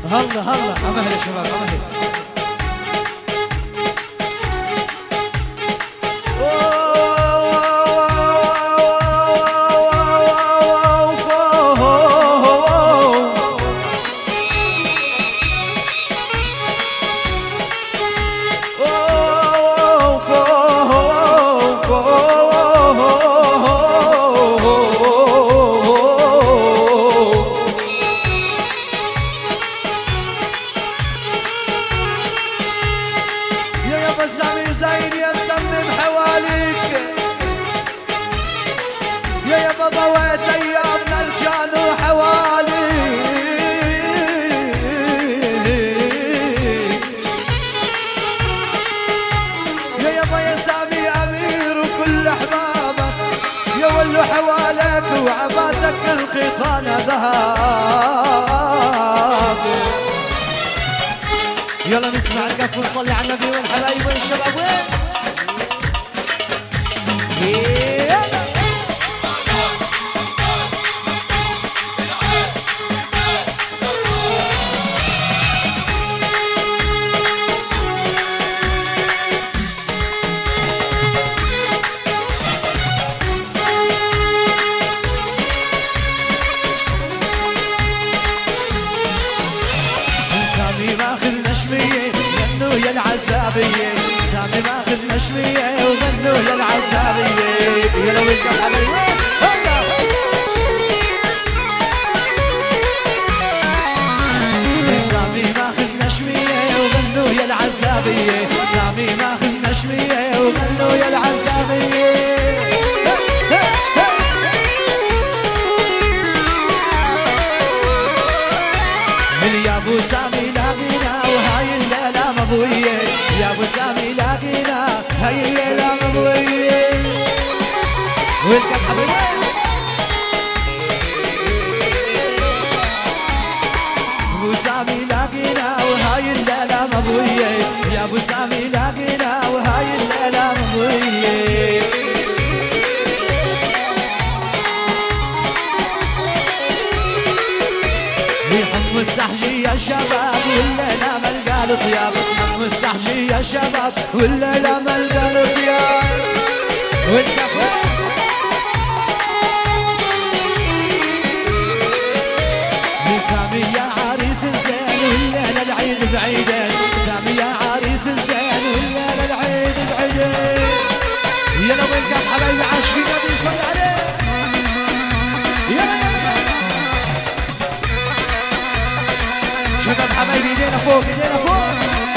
هلا هلا أمهل يا شباب أمهل. ضويت ايامنا الجان وحوالي يا يابا يا سامي امير وكل احبابك يا ولو حواليك وعباتك الخيطانه ذهب. يلا نسمع القف ونصلي على النبي والحبايب والشباب وين يا العزابية سامي ماخذ مشوية وغنوا للعزابية يا لو انت حبيبي سامي ماخذ مشوية وغنوا يا العزابية سامي ماخذ مشوية وغنوا يا العزابية يا ابو سامي لاقينا وهاي الليلة مضوية يا ابو سامي لاقينا هاي الليلة مضوية والكب حبيبي ابو سامي لاقينا وهاي الليلة مضوية يا ابو سامي لاقينا وهاي الليلة مضوية حم السحجي يا شباب والليلة ملقى الطياب حم السحجي يا شباب والليلة ملقى الطياب والكفو سامي يا عريس الزين والليلة العيد بعيدين سامي يا عريس الزين والليلة العيد بعيدين يلا والكف حبايبي عاشقين النبي صلي عليه يلا شباب حبايبي ايدينا فوق ايدينا فوق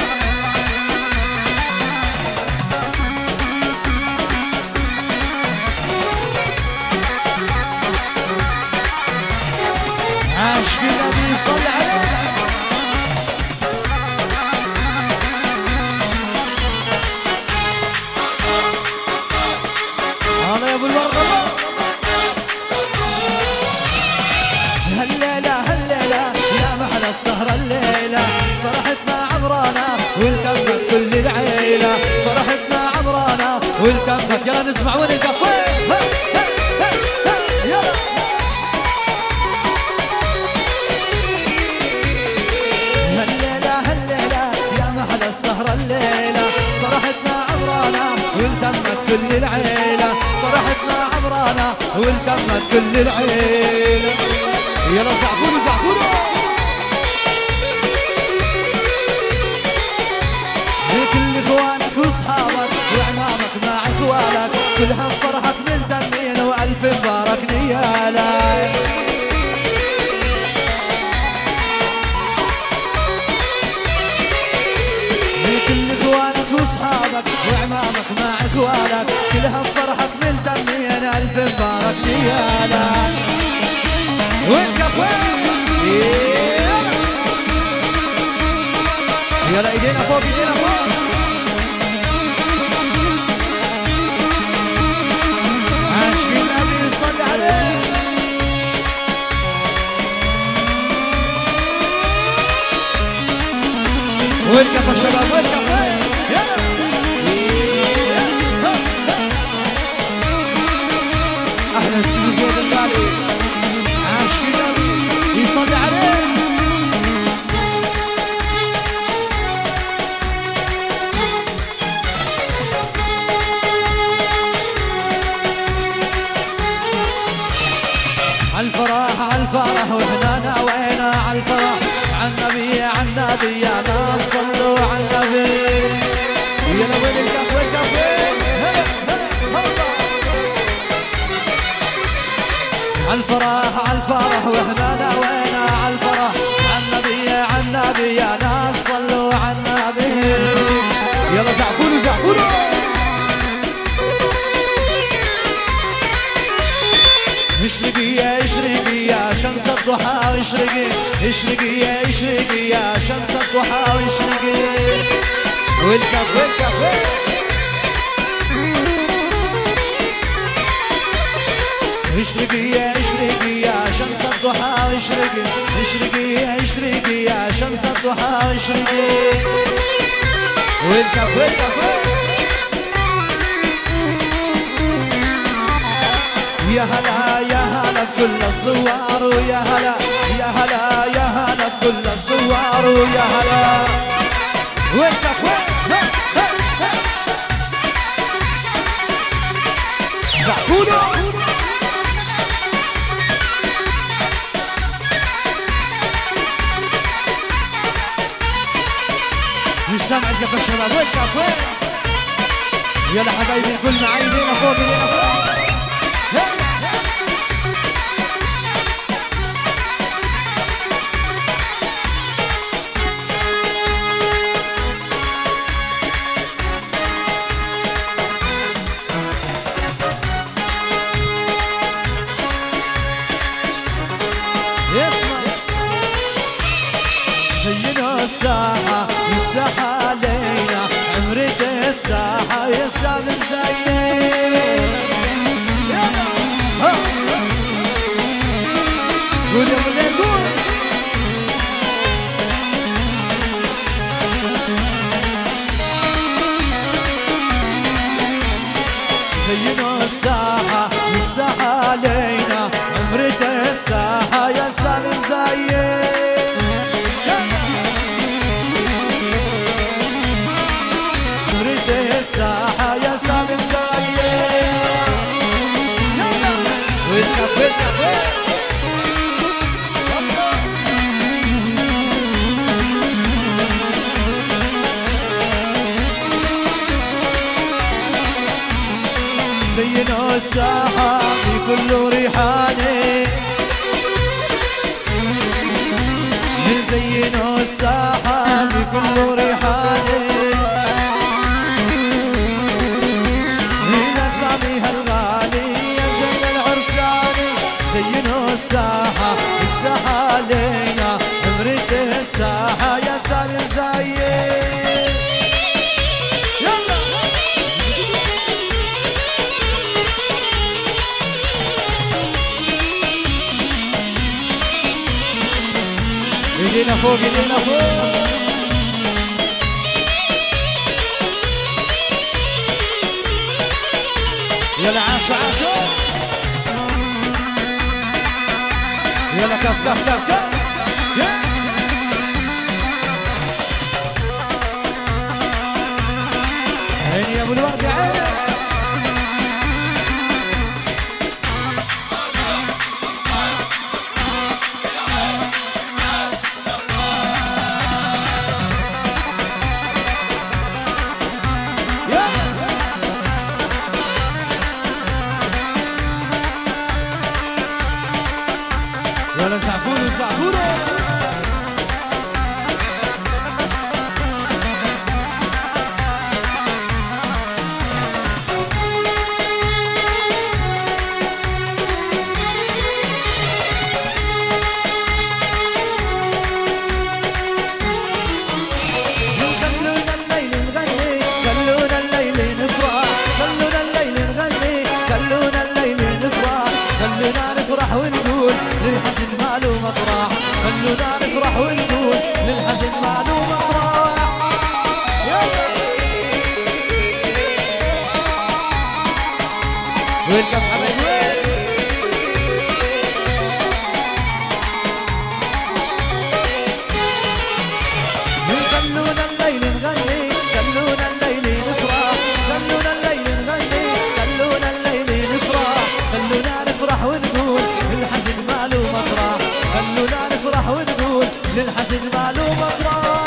عاشق النبي صل عليه هلا يا ابو الورقه هالليله هالليله يا محلى السهرة الليلة فرحتنا عمرانا والكفت كل العيلة فرحتنا عمرانا والكفت يلا نسمع وين الكف يلا هالليلة هالليلة يا محلى السهرة الليلة فرحتنا عمرانا والكفت كل العيلة فرحتنا عمرانا والكفت كل العيلة يلا زعفوروا زعفوروا لكل اخوانك واصحابك وعمامك مع اخوالك كلها فرحك من دمين والف مبارك نيالك لكل اخوانك واصحابك وعمامك مع اخوالك كلها فرحك من دمين الف مبارك نيالك وينك يلا ايدينا فوق ايدينا فوق عاشق النبي صلي عليه وينك يا شباب وينك يلا اهلا استاذ زيد الغالي عاشق النبي يصلي عليه الفرح واحنا ناوينا على الفرح، عالنبي عالنبي يا ناس صلوا عالنبي. يلا وين الكف والكف هلا هلا عالفرح عالفرح واحنا ناوينا عالفرح، عالنبي عالنبي يا ناس صلوا عالنبي. يلا زعفولوا زعفولوا اشرقي يا اشرقي يا شمس الضحى اشرقي، اشرقي يا اشرقي يا شمس الضحى اشرقي. والكف والكف اشرقي يا اشرقي يا شمس الضحى اشرقي، اشرقي يا اشرقي يا شمس الضحى اشرقي. والكف والكف يا هلا يا هلا بكل الزوار ويا هلا يا هلا يا هلا بكل الزوار ويا هلا. والكف زعفولوا مش سامع الكف الشباب. والكف يلا حبايبي الكل معاي لينا فوق لينا فوق. زينا الساحة الساحة علينا عمرك الساحة يا سامر زين. قول يا مليان قول زينا الساحة الساحة علينا عمرك الساحة يا سامر زين. الساحة يا سامر زين. والكف والكف زينوا الساحة في كل ريحاني، زينوا الساحة في كل ريحاني. زينوا الساحة الساحة علينا عمرك الساحة يا سامر زين. يلا ايدينا فوق ايدينا فوق. يلا عاشوا عاشوا يلا كف كف كف كف. عيني يا ابو الورد يا عيني. يلا زعفوروا زعفوروا خلونا الليل نغني خلونا الليل نفرح خلونا الليل نغني خلونا الليل نفرح خلونا نفرح ونقول للحزن ماله مطرح خلونا نفرح ونقول للحزن ماله مطرح. والكف حبايبي خلونا الليل نغني خلونا الليل نفرح خلونا الليل نغني خلونا الليل نفرح خلونا نفرح ونقول الحزن ماله مطرح للحزن ماله مطرح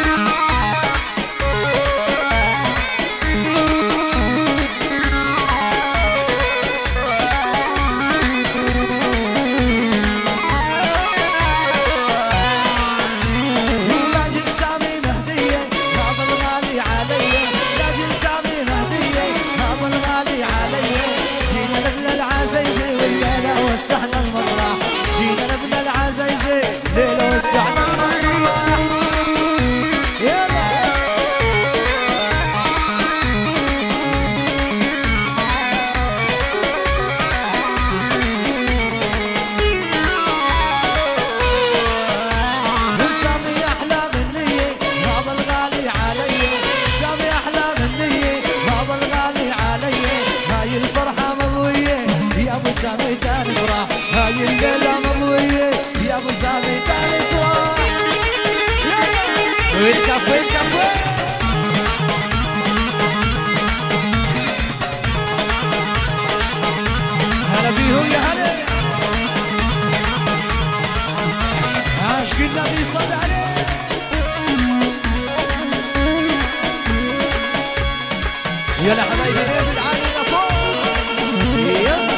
وسعنا المطرح جينا نبنى العزايزي ليلة وسعنا المطرح يلا سامي أحلى مني هذا الغالي علي سامي أحلى مني هذا الغالي علي هاي الفرحة مضوية يا ابو سامي تاني تروح هاي الليلة مضوية يا ابو سامي تاني تروح والكف والكف هلا بيهم يا هلا عاشق النبي صلى عليه يلا حبايبي غير بالعالي لفوق يلا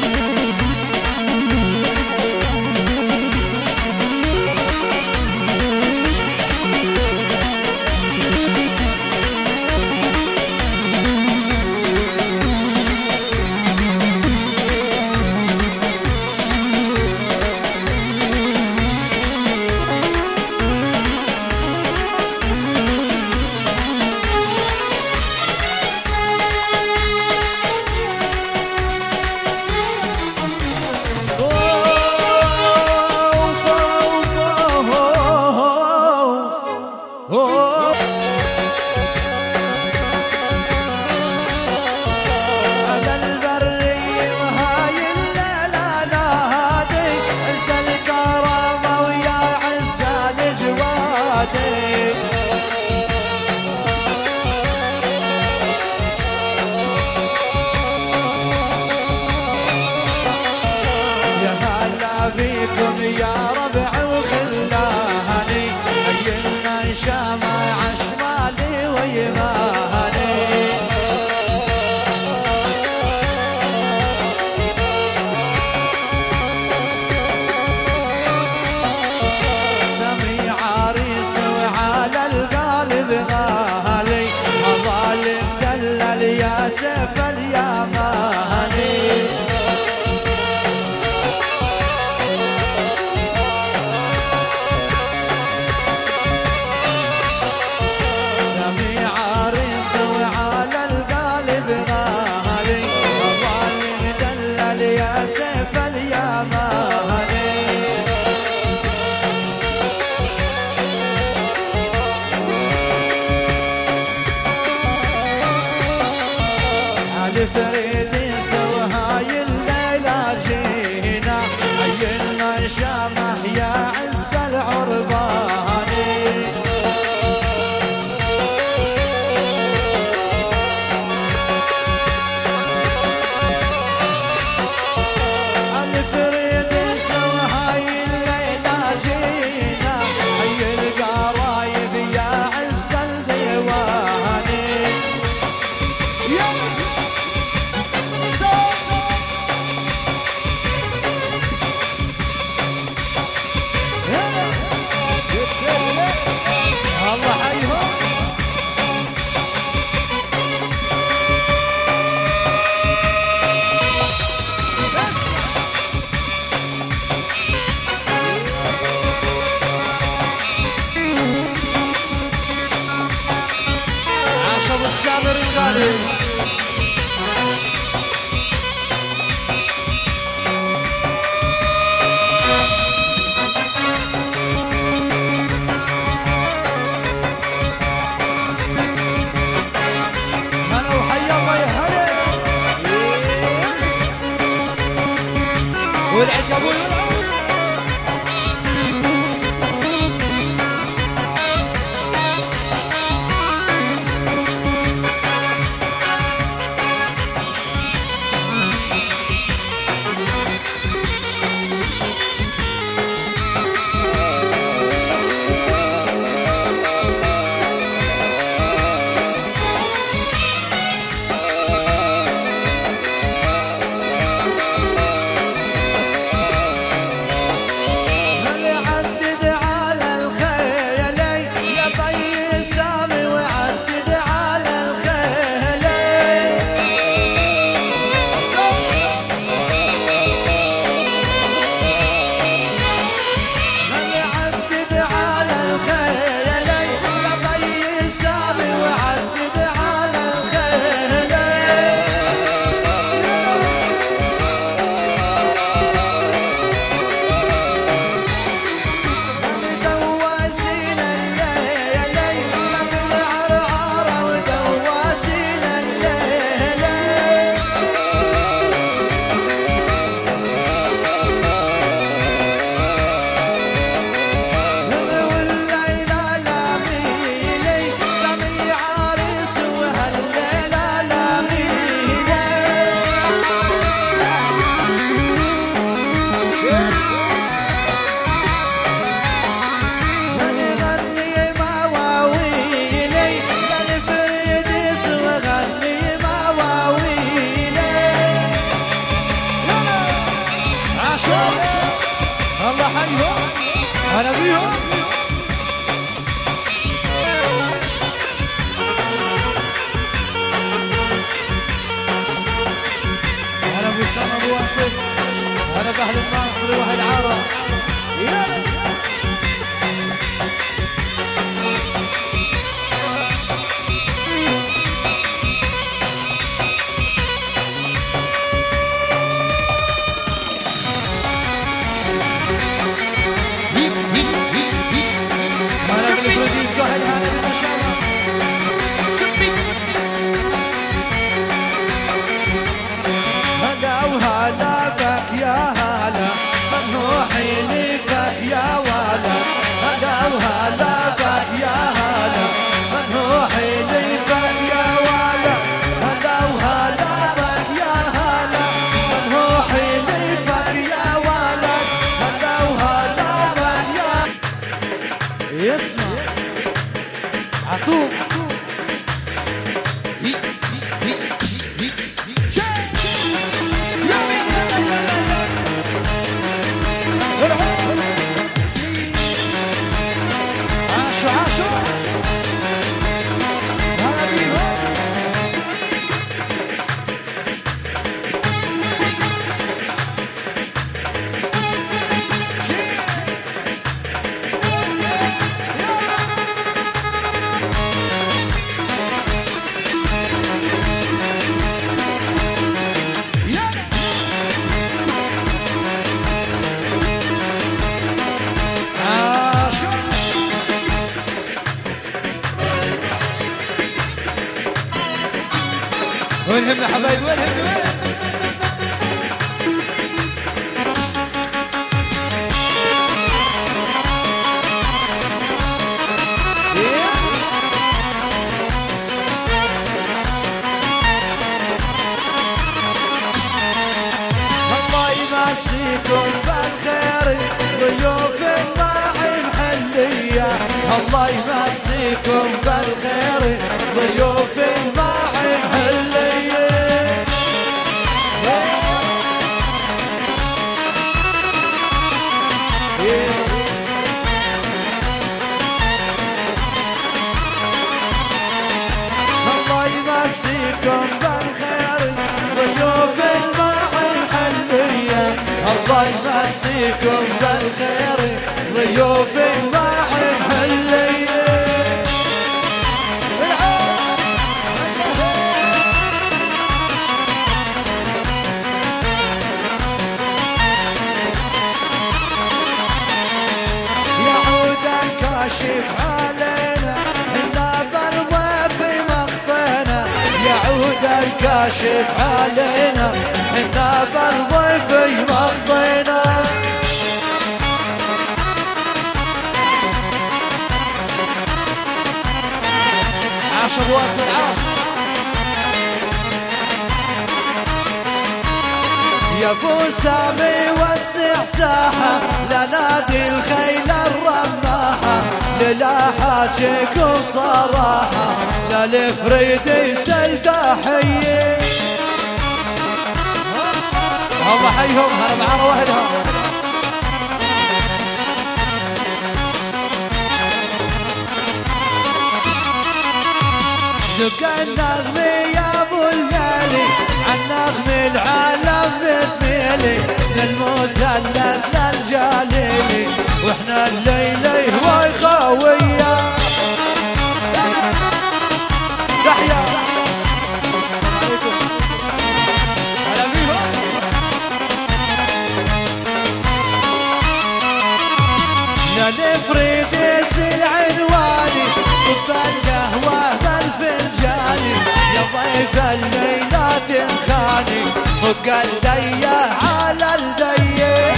بيكم يا ربع وخلاني عيلنا شامع عشمالي ويماني سامي عريس وعلى القلب غالي الظالم دلل يا سيف اليماني سيف اليماني علي فريد سوى هاي الليلة جينا عيلنا شامح يا عز العرباني السامر الغالي هلا وحيا الله يا هلا والعيد يا ابوي هلا بيهم. هلا بوسام ابو واصل. هلا باهل الناصر واهل عاره. يلا وينهم يا حبايبي وينهم وين؟ الله يمسيكم بالخير ضيوف الراعي محلية. الله يمسيكم بالخير ضيوف الراعي محلية. الله يمسيكم بالخير ضيوف الراعي محلية. الله يمسيكم بالخير ضيوف الراعي محلية. كاشف علينا إنا بالضيف مخفينا. يعود الكاشف علينا إنا بالضيف مخفينا. عاش ابو واصل عاش. يا ابو سامي وسع ساحة لنادي الخيل الرماحة. للاحاتك وصراحة للفريدي سلداحية. الله حيهم هلا معانا وحدهم. دق النغمة يا ابو الليالي عالنغم العالم بتميلي. للمثلث للجليلي واحنا الليلة هواي خاوية. تحيا هلا بيهم. للفريديس العنواني صب القهوة بالفنجاني. يا ضيف الليلة تنخاني فوق الدية على الدية.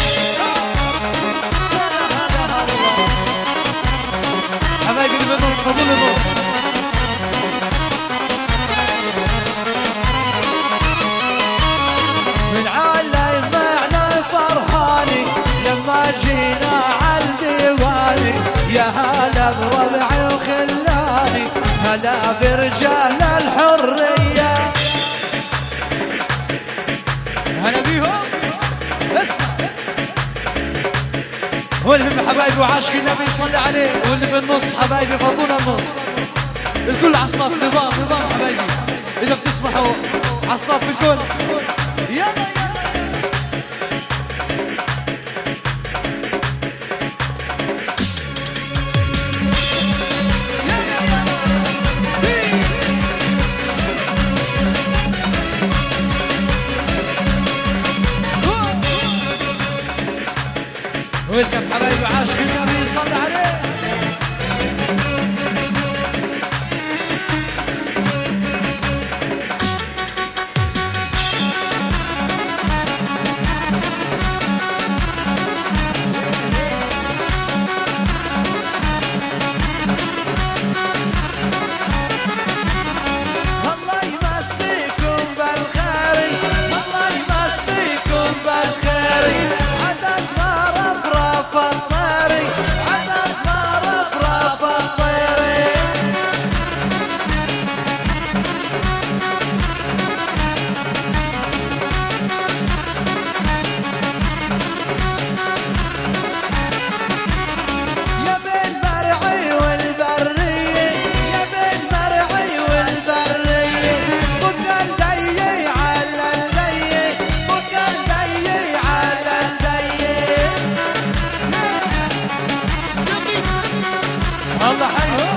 حبايبي اللي بالنص فضل النص. من عالم معنا فرحاني لما جينا عالديواني. يا هلا بربعي وخلاني هلا برجال الحرية. هلا بيهم. اسمع وينهم يا حبايبي وعاشق النبي صلى عليه. واللي في النص حبايبي فضونا النص، الكل عالصف. نظام حبايبي، اذا بتسمحوا عالصف الكل. يلا ويلكم حبايبي عاشق النبي صلى عليه. الله يمسيكم بالخير، الله يمسيكم بالخير. عدد ما رفرف الطيري، عدد ما رفرف الطيري. يا بين مرعي والبرية، يا بين مرعي والبرية. فك الدي على الدي، فك الدي على الدي. الله حي.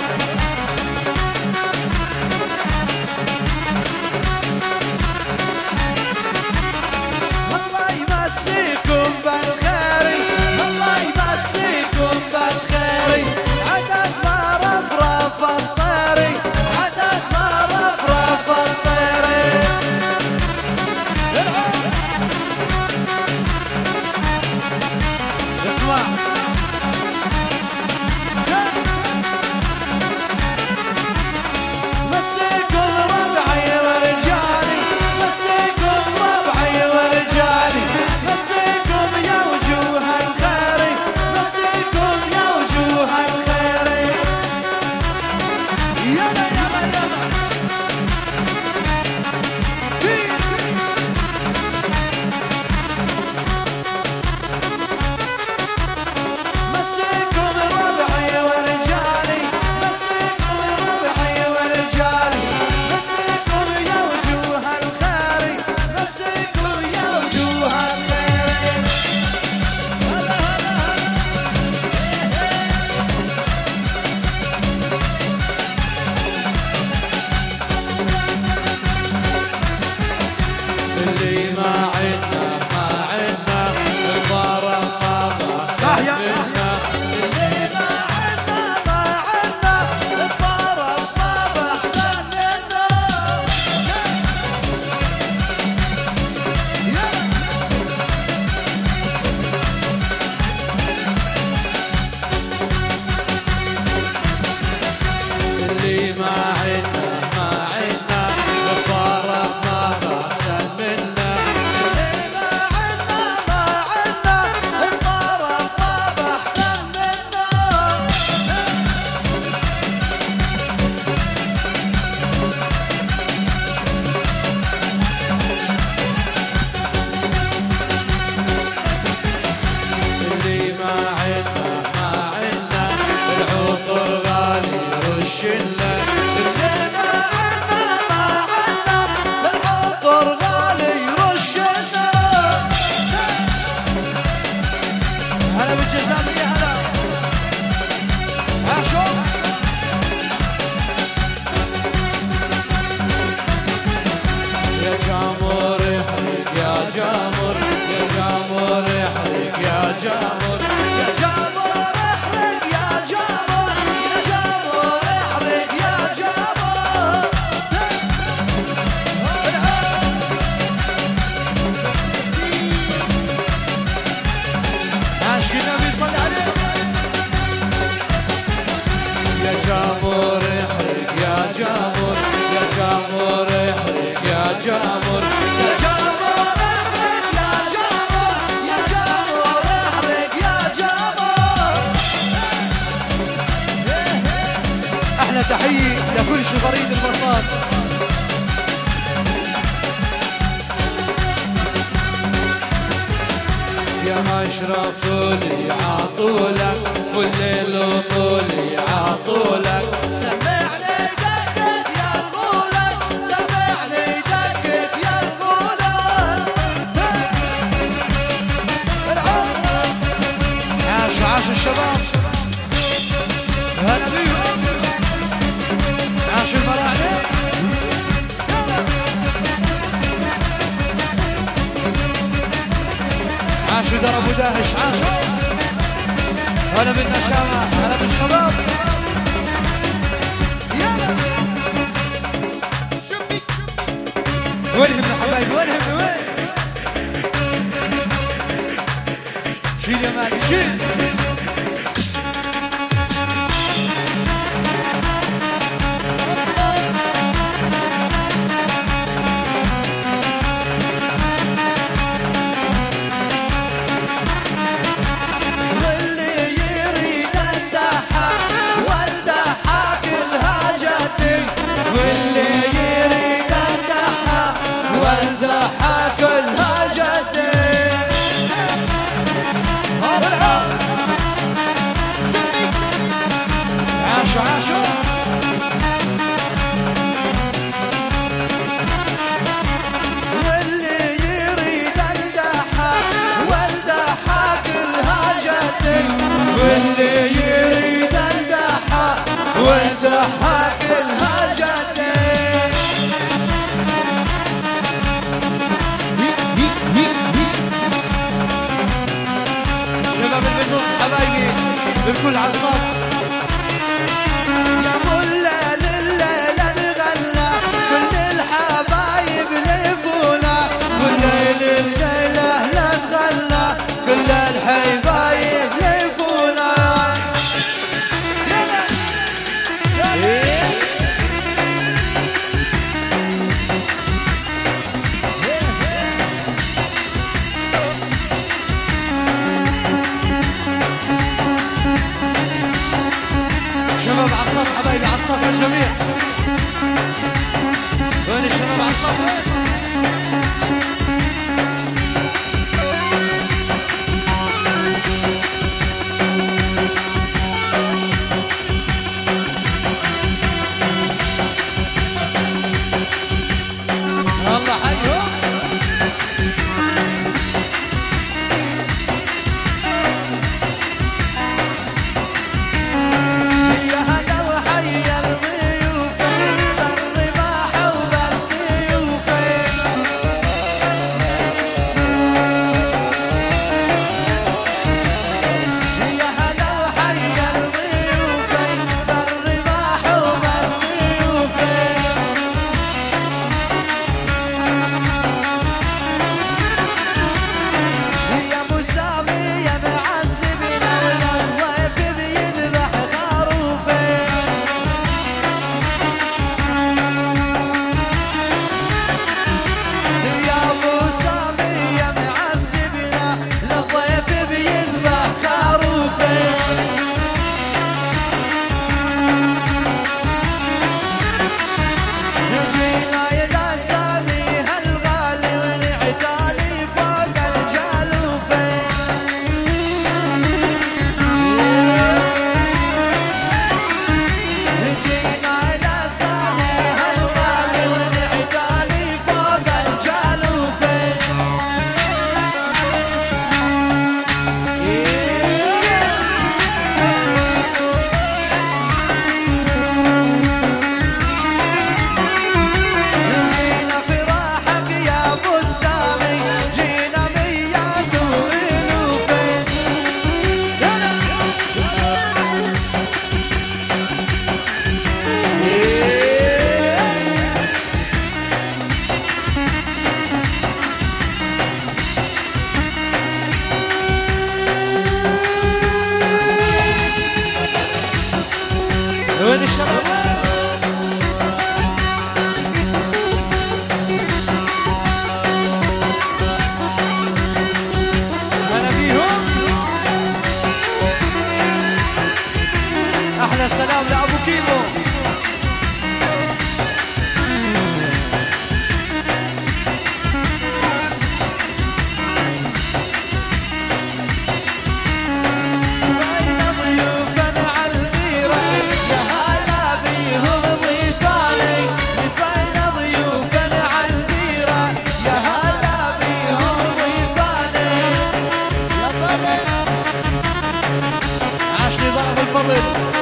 الله يمسيكم بالخير، الله يمسيكم بالخير. عدد ما رفرف الطيري، عدد ما رفرف الطيري. اسمع مسيكم ربعي ورجالي، مسيكم ربعي ورجالي. مسيكم يا وجوه الخير، مسيكم يا وجوه الخير. يلا يلا يلا مسيكم ربعي ورجالي، مسيكم ربعي ورجالي. مسيكم يا وجوه الخير، مسيكم يا وجوه الخير. هلا هلا اللي ما عنا ما عنا الضرب ما بحسن منا. اللي ما عنا ما عنا الضرب ما بحسن منا. اللي ما عنا ما عنا الضرب ما بحسن منا. اللي ما عنا ما عنا الضرب ما بحسن منا. اللي ما عنا ما عنا العطر غالي رشنا. اللي ما عنا ما عنا العطر غالي رشنا. هلا بالجزائرية هلا. ها شوف يا جامور يحرق يا جامور، يا جامور يحرق يا جامور. يا جامور احرق يا جامور، يا جامور احرق يا جامور. عاشق النبي صلى عليه. يا جامور احرق يا جامور، يا جامور احرق يا جامور. يا جامور احرق يا جامور، يا جامور احرق يا جامور. احلى تحية لكل شبريد البساط. يا مشرف طولي عطولك والليل طولي عطولك سمعني دقت يا رجولك سمعني دقت يا رجولك عاش الشباب هلا بيهم عاش المراعي عاشوا درب وداهش عاشوا هلا بالنشامة هلا بالشباب يلا وينهم يا حبايبي وينهم وين شيل يا مالك شيل واللي يريد الدحى والضحك الهجتين شباب بالنص حبايبي الكل عالصف يا ملا لليلة نغنى كل الحبايب ليفونا والليل الليلة نغنى كل الحبايب ليفونا شباب عالصف حبايبي عالصف الجميع وين الشباب عالصف الله حلو يا هلا وحيا الضيوف بالرباح وبالسيوف يا هلا وحيا الضيوف بالرباح وبالسيوف يا ابو سامي يا معذبنا ويا الضيف بيذبح خروفه يا ابو سامي يا معذبنا الضيف بيذبح خروفه جينا يا سامي هالغالي والعتالي فوق الجالوفه جينا يا سامي هالغالي والعتالي فوق الجالوفه جينا فرحك يا ابو السامي جينا ميات والوفه وين الشباب هلا بيهم احلى سلام لابو كيمو فاضل.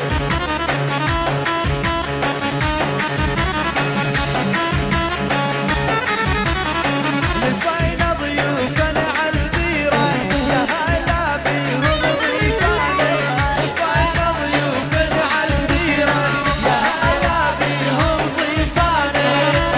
لفينا ضيوفنا عالبيرة يا هلا بيهم ضيفاني. لفينا ضيوفنا عالبيرة يا هلا بيهم ضيفاني.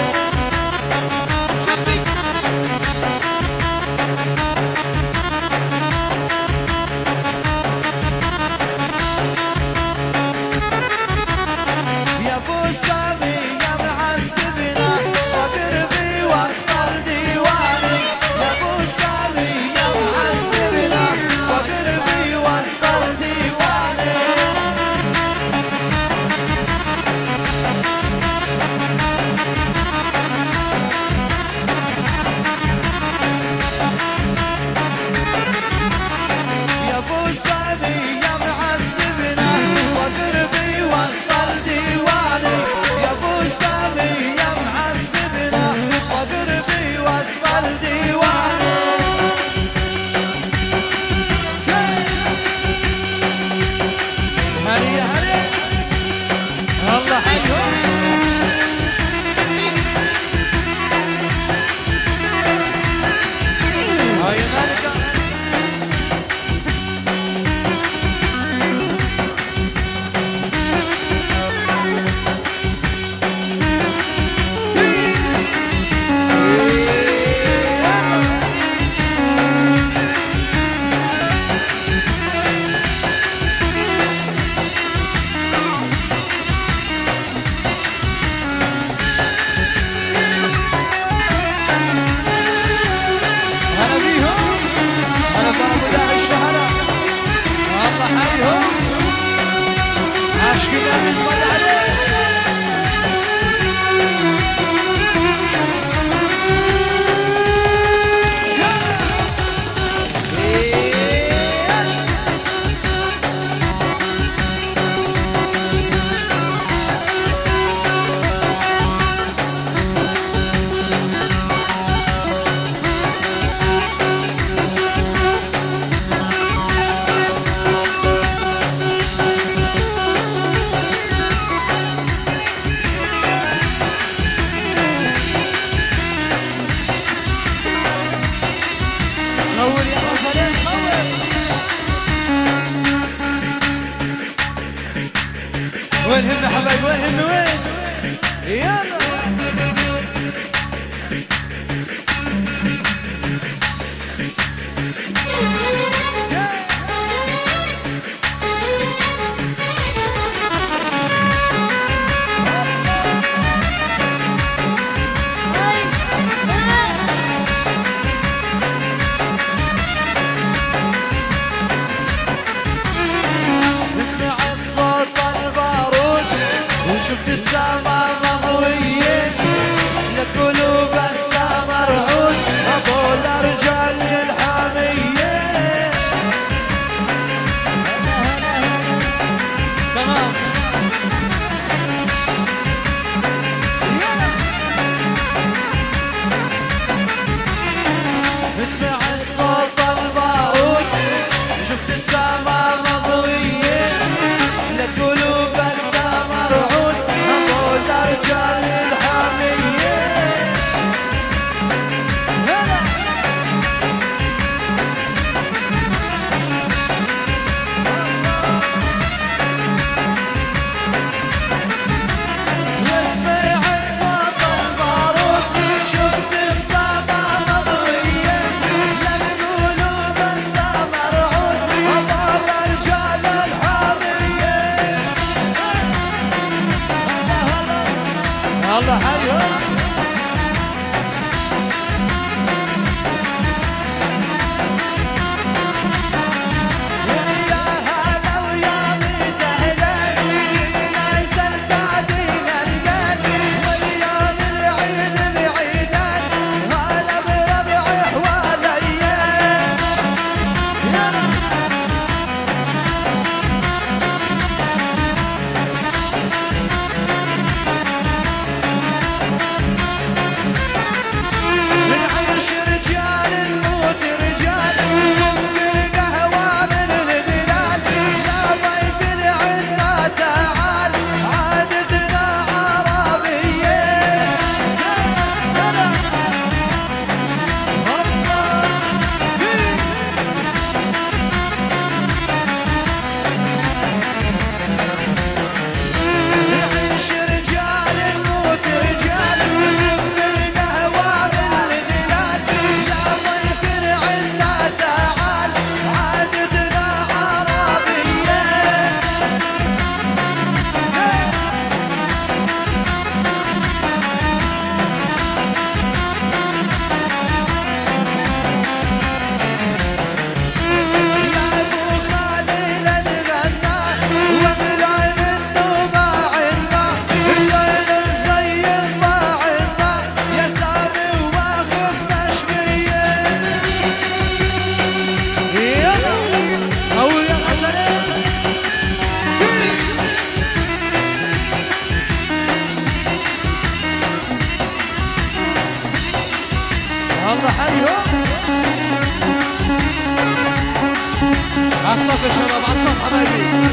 يا ابو سامي يا معذبنا صدر بي وسط الديواني. يا ابو سامي يا معذبنا صدر بي وسط الديواني. يا ابو سامي يا معذبنا صدر بي وسط الديواني. يا ابو سامي يا معذبنا صدر بي وسط الديواني. هلي يا هلي الله حيهم. هاي مالكة هلا بيهم. هلا ضربوا داعي الشهداء الله حيهم. عاشقنا بنصلي عليه. صور يا رجل صور. وين هم حبايب وين هم وين يلا. سمعت صوت البارود وشفت السما مضوية. لقلوب السما رعود هذول رجال الحامية. تمام سمعت صوت البارود شفت السما مضوية. لقلوب السما رعود هذول رجال الحامية. هلا وسمعت صوت البارود شفت السما مضوية. لقلوب السما رعود هذول رجال الحامية. الله حيهم. يا هلا ويا بيت أهلك فينا يسلك عدينا القلب. واليوم العيد بعيدك هلا بربع حواليا. يلا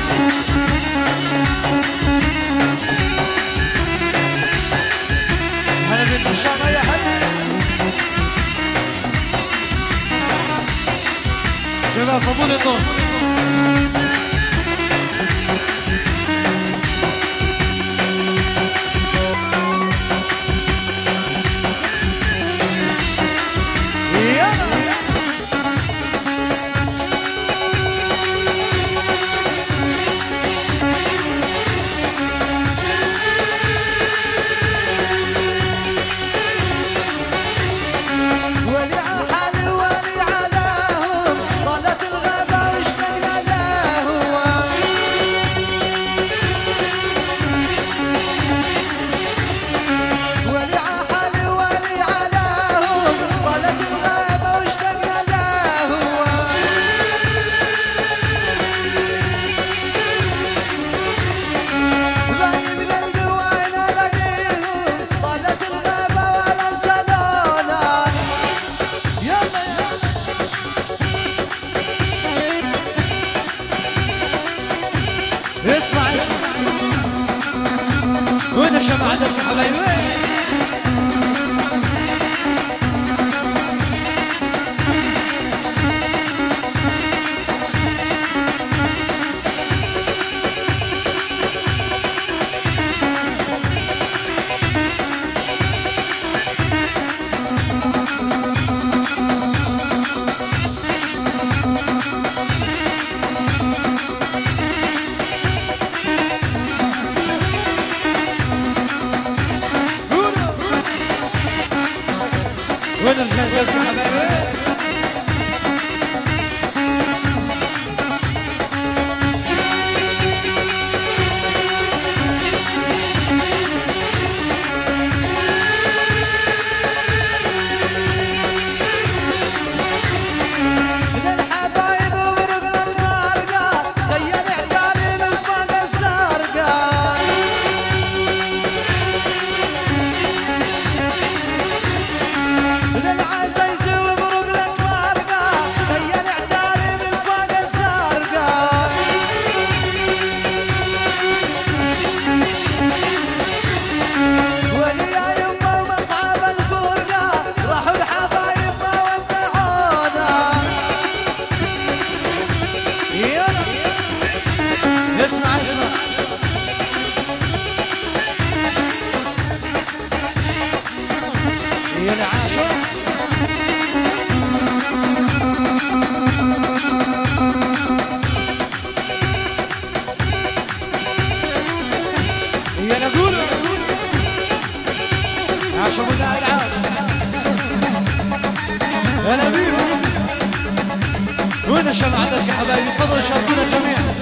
هلا بالنشامة يا هلا شباب فضول النص اسمع وين الشمعة يا حبايبي وين الرجال يا حبايبي يا العاشر يا نقول عاشر من العاشر هلا بيهم وين الشمعة يا حبايبي تفضلوا شاركونا جميعا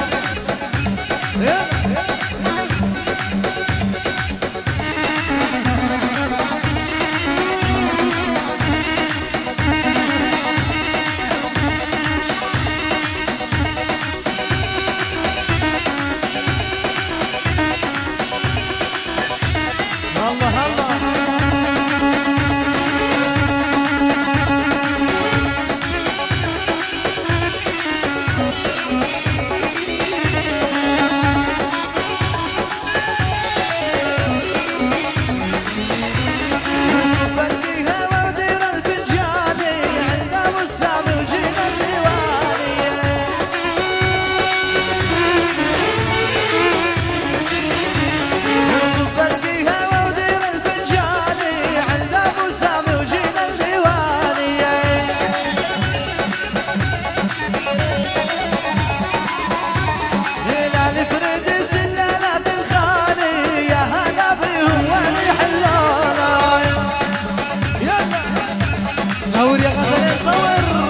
صور يا غزالين صور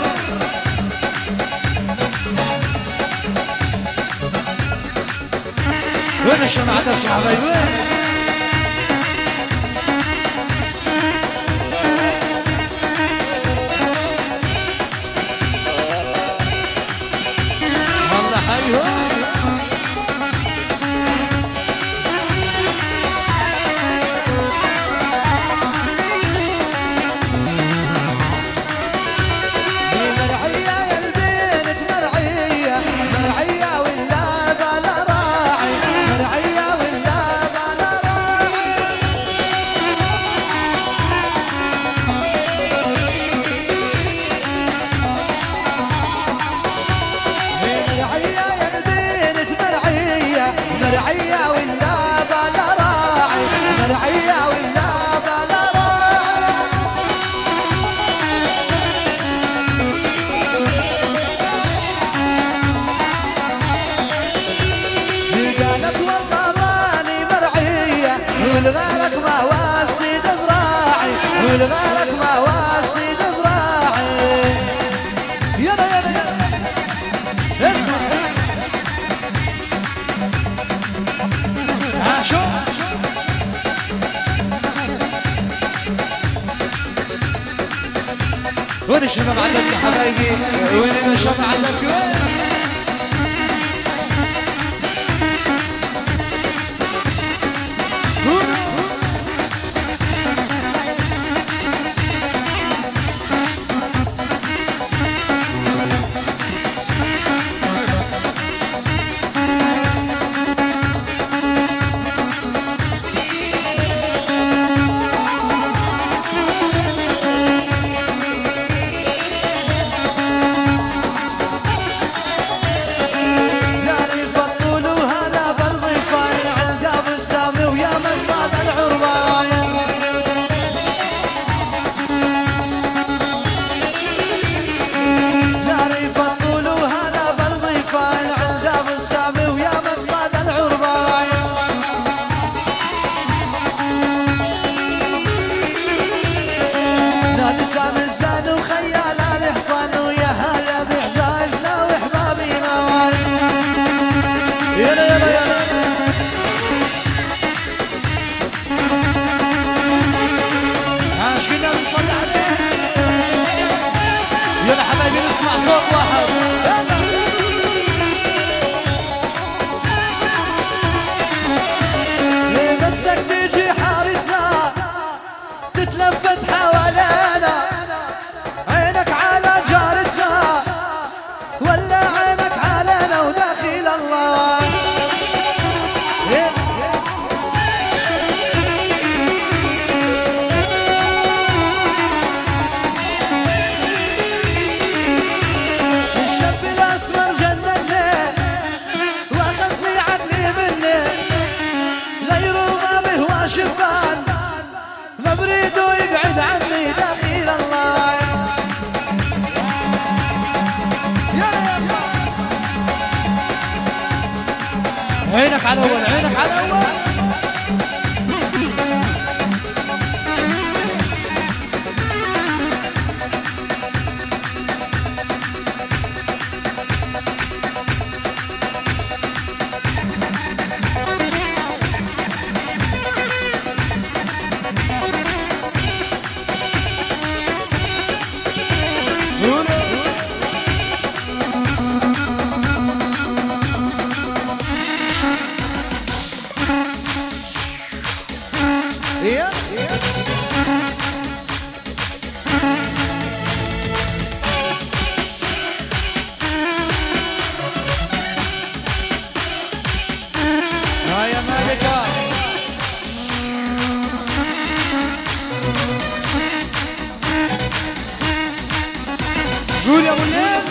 وين الشمعة يا حبايبي وين والله حيهم مرعية ولا مرعية ولا بلا راعي مرعية ولا بلا راعي قالت والله ماني مرعية والغيرك ما واسد ذراعي والغيرك ما واسد ذراعي يلا يلا يلا اسمع شو وين الشباب عندك يا حبايبي وين الشباب عندك وين عينك على اول عينك على اول قول يا ابو الليل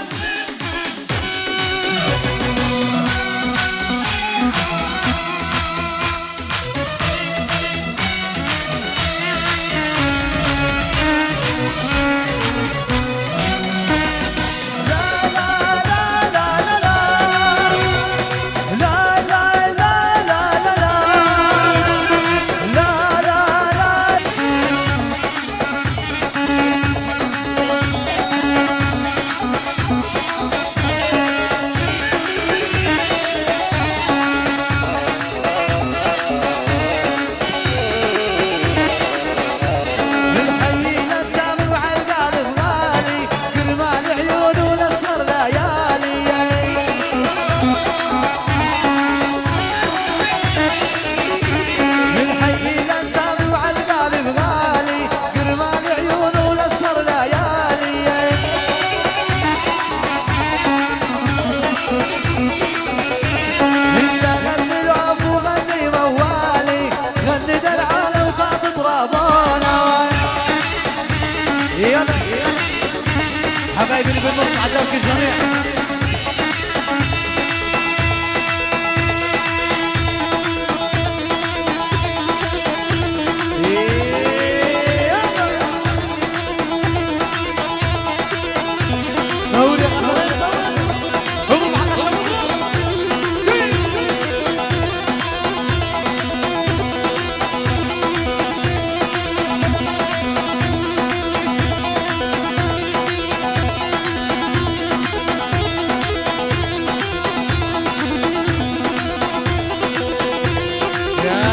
حبايبي اللي بالنص عدوك الجميع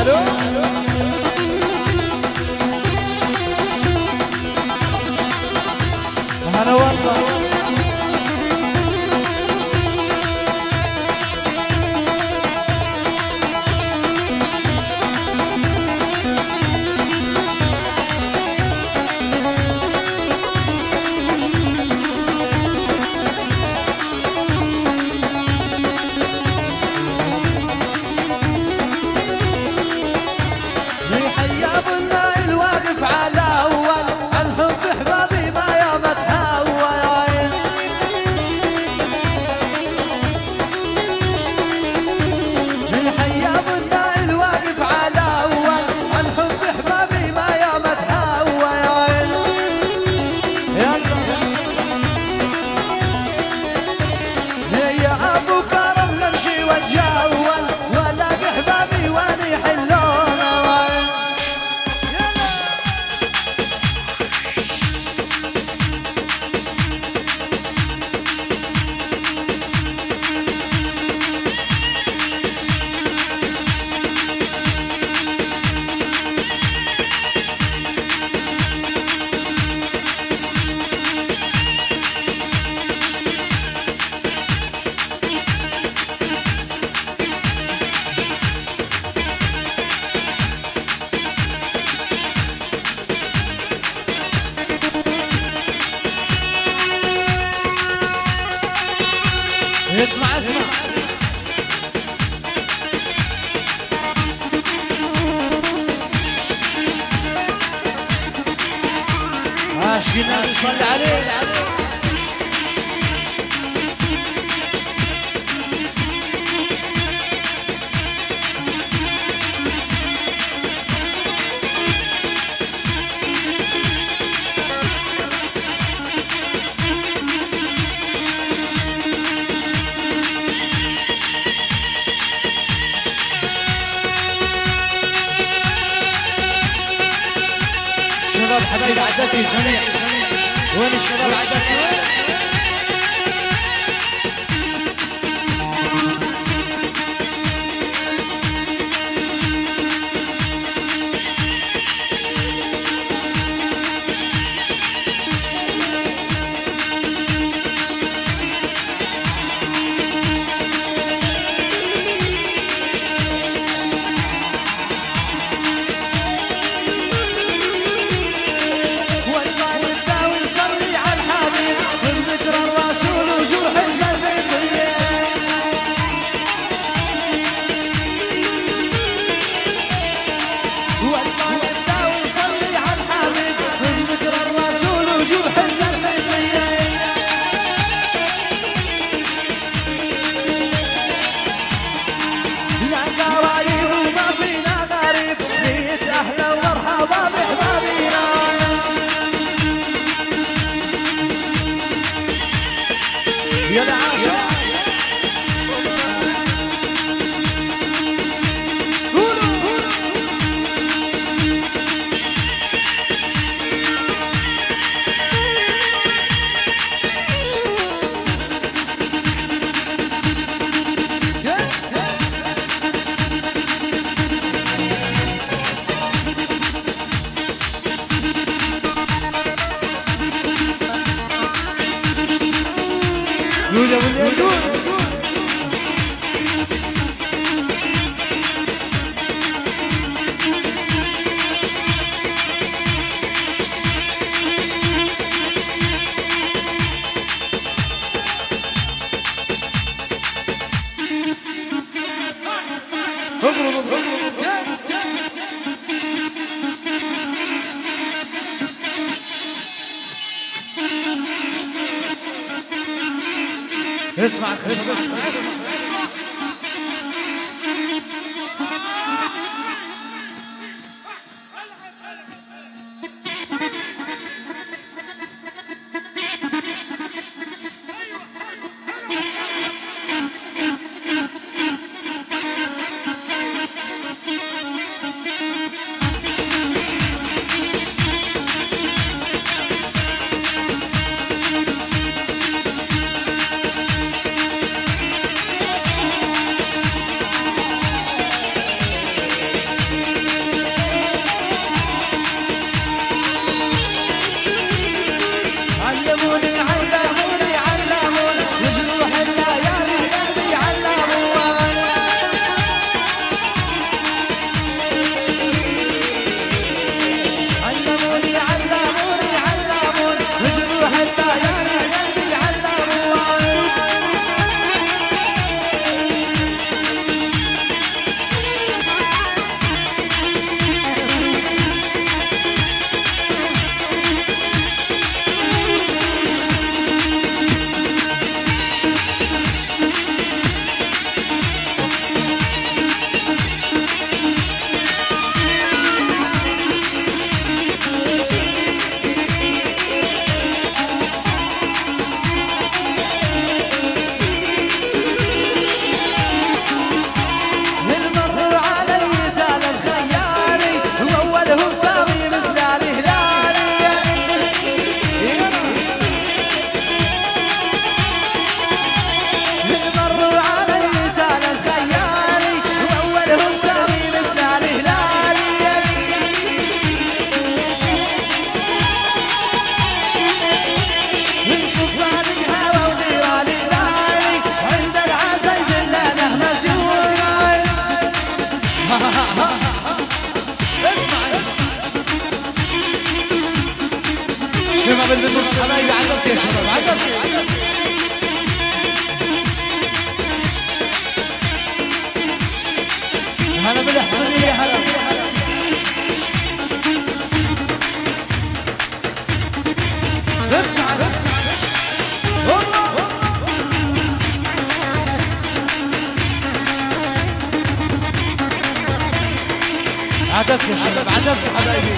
الو هلا والله اسمع اسمع عاشقنا بيصلي عليه شباب حبايب عدتي جميع وين الشباب عدتي اسمع قلب النص حبايبي عجبك يا شباب عجبك هلا بالحصرية هلا اسمع عجبك يا شباب عجبك حبايبي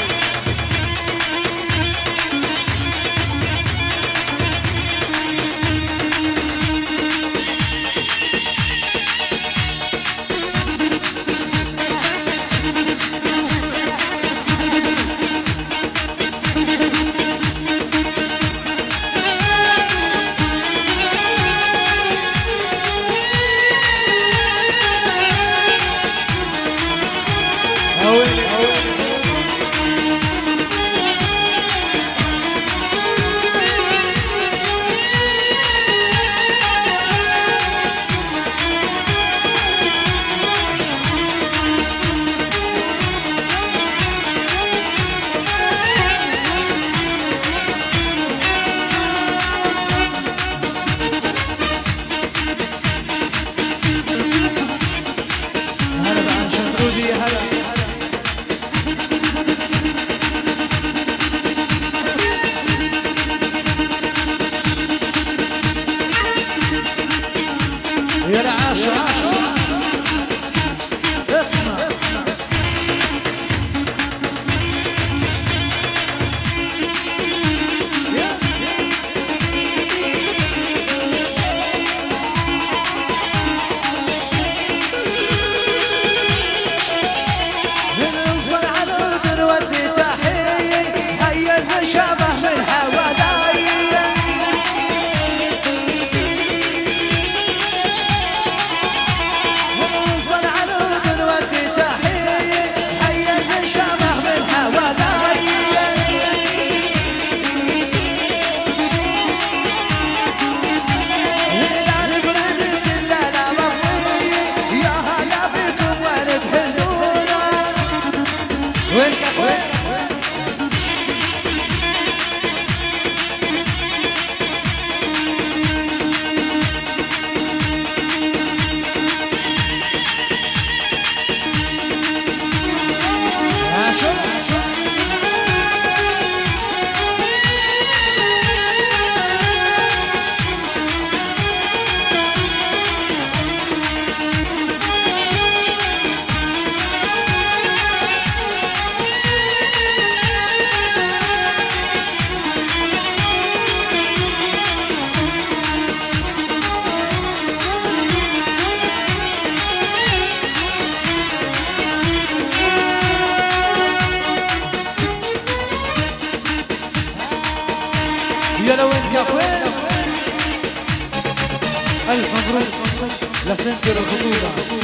يا لو انت وين الف مبروك لسنتر الخطوبة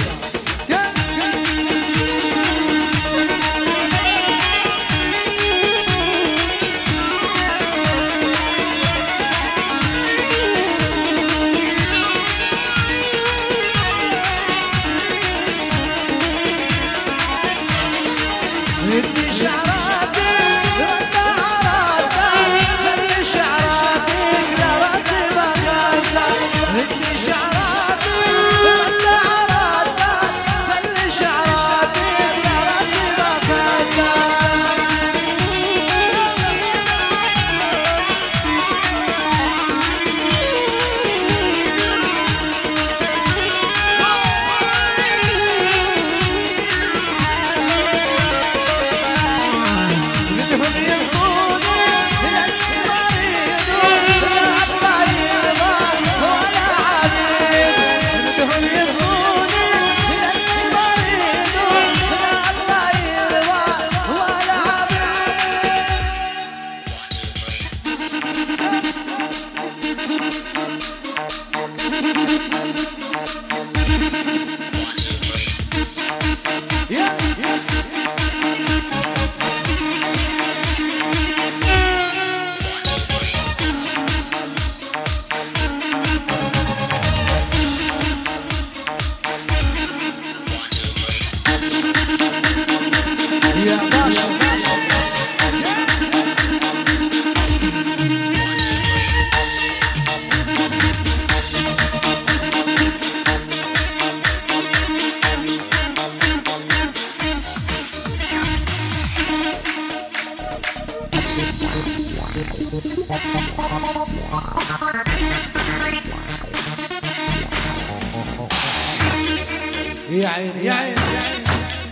يا عيني يا عيني يا عيني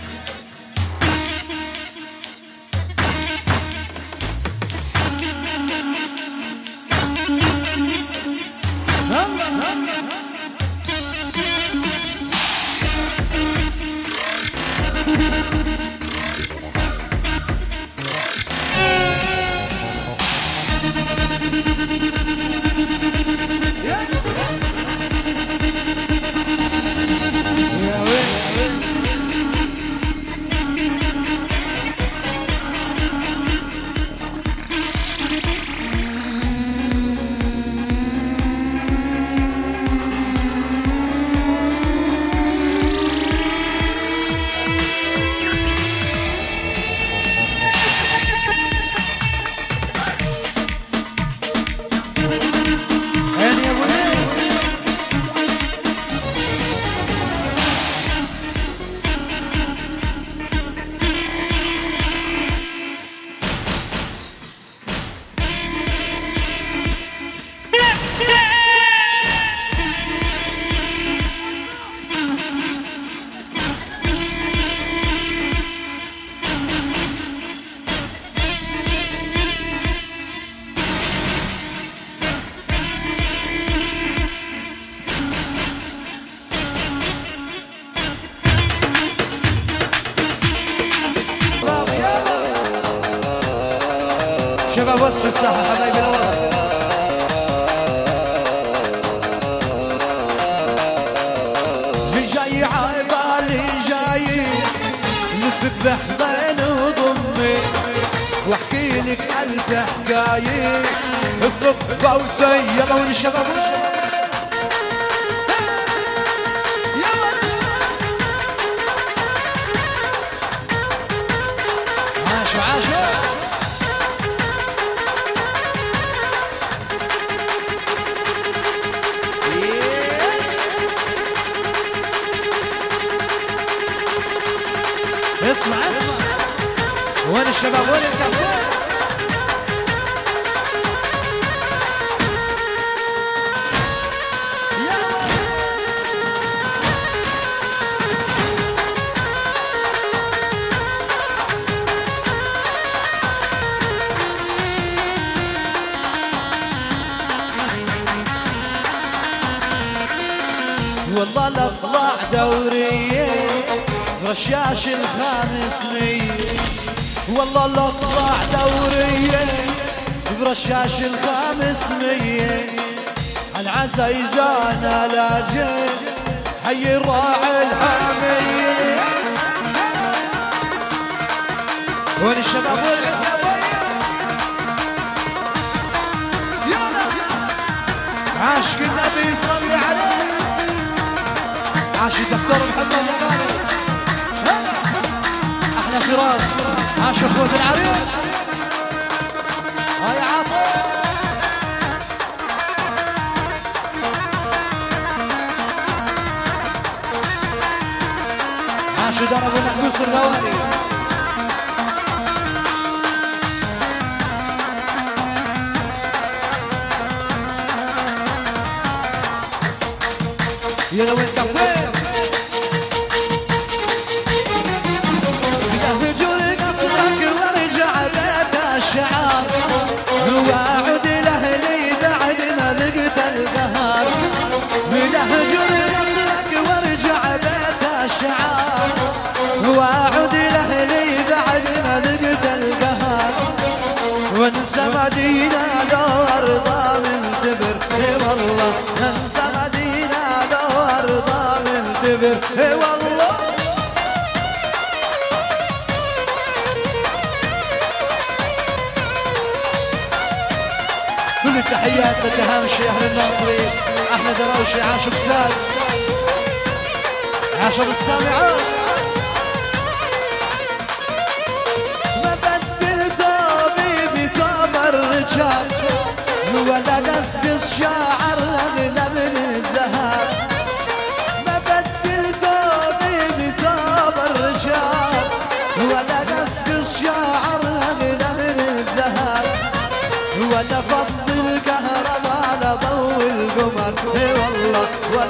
شباب وصف الساحة حبايبي الأول من جاي عبالي جاي نفك بحضن وضمي واحكي لك ألف حكاية اصرف فوسي يلا وين الشباب عاشوا عاشوا اسمع اسمع وين الشباب وين الكابتن والله الاطلاع دوريه رشاش ال500 والله الاطلاع دوريه برشاش ال500 العزا يزانا لاجئ حي الراعي الحاميه وين الشباب عاشق النبي صلي عليه عاش الدكتور محمد الغالي احلى فراس عاش اخوة العريس هاي عاطف عاش درب المحبوس الغوالي يلا وين كفين الشعار واعد لأهلي بعد ما ذقت القهر بلهجر نصرك وارجع بيت الشعار واعد لأهلي بعد ما ذقت القهر وانسى مدينة لو أرضى من تبر اي والله انسى مدينة لو أرضى من تبر اي والله كل التحيات للتهامشي اهل الناصري احمد دراوشي عاشق ساد عاشق السامعات ما بدل ثوبي بثوب الرجال ولا قصقص شاعر اغلى من الذهب ما بدل ثوبي بثوب الرجال ولا قصقص شاعر اغلى من الذهب ولا فضل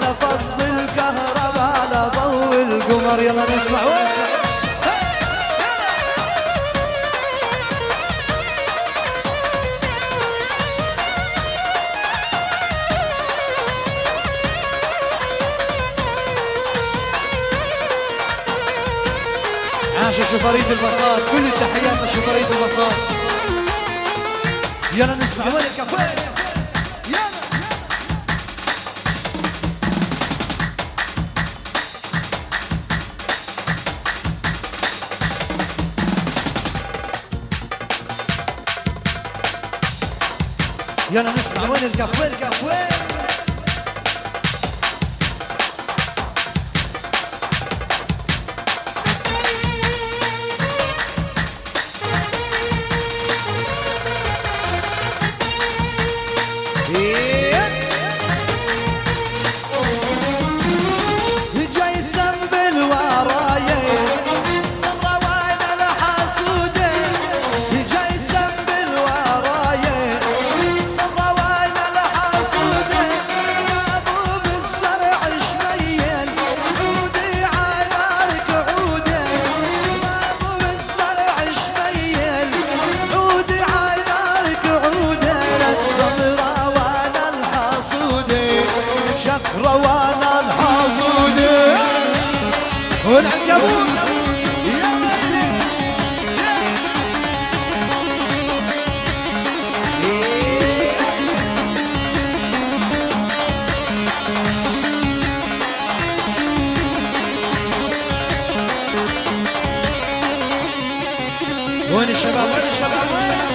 يا فض الكهرباء على ضوء القمر يلا نسمع عاش شفريت البساط كل التحيات لشفريت البساط يلا نسمع وين الكافيه يلا يلا نسمع وين الكافيه الكافيه جاي تسنبل ورايا صبرا وين الحاسودة جاي تسنبل ورايا صبرا وين الحاسودة ابو بالزرع شميل عودي عيارك عودة ابو بالزرع شميل عودي عيارك عودة للصبرا وين الحاسودة شكرا وانا الحاسودة والعنكبوت يا ويلي وين الشباب وين الشباب وين